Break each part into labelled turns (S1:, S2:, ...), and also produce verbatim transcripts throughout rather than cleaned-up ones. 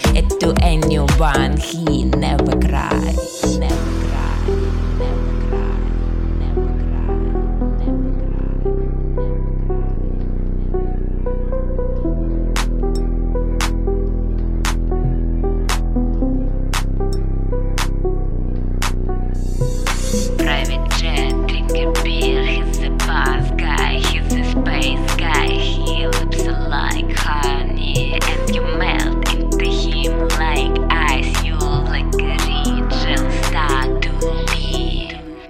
S1: it to anyone. He never cried, never cried, never cried, never cried, never cried. Private jet, drinking beer, he's a boss guy, he's a space guy. He lips like honey, and you melt into him like ice. You like a regional star to me.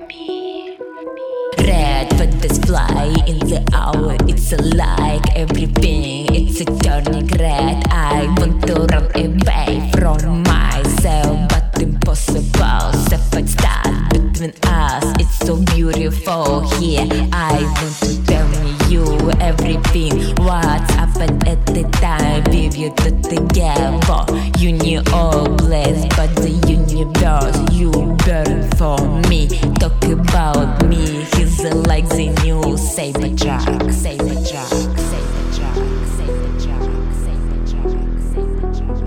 S1: Red feathers fly in the hour, it's like everything, it's a turning red. I want to run away from myself, but impossible. Separate start between us, it's so beautiful here. I want to tell you everything, what's happened at the time. We were two together, you knew all bliss, but the universe, you burn for me. Talk about me, he's like the new Cybertruck, Cybertruck, Cybertruck, Cybertruck, Cybertruck, Cybertruck,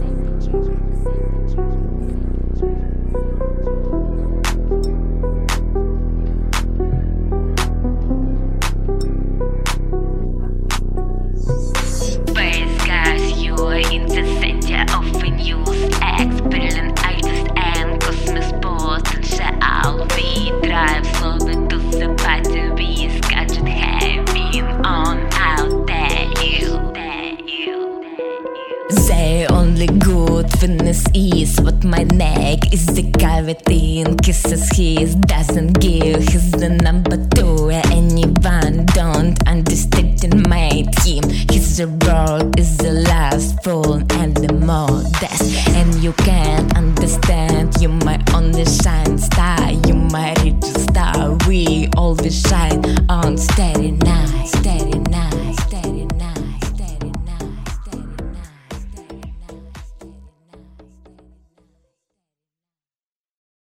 S1: Space guys, you are in the center of a news experiment. Artist and cosmos potential. We drive slowly to the party. We scattered heavy on. I'll tell you, tell you, tell you. The only good fitness is what my neck is the cavity in kisses. He doesn't give. He's the number two. Anyone don't understand and made him. His world is the last fool and the modest, and you can't understand. You my only shine star, you my richest star. We always shine on Starry Night, Starry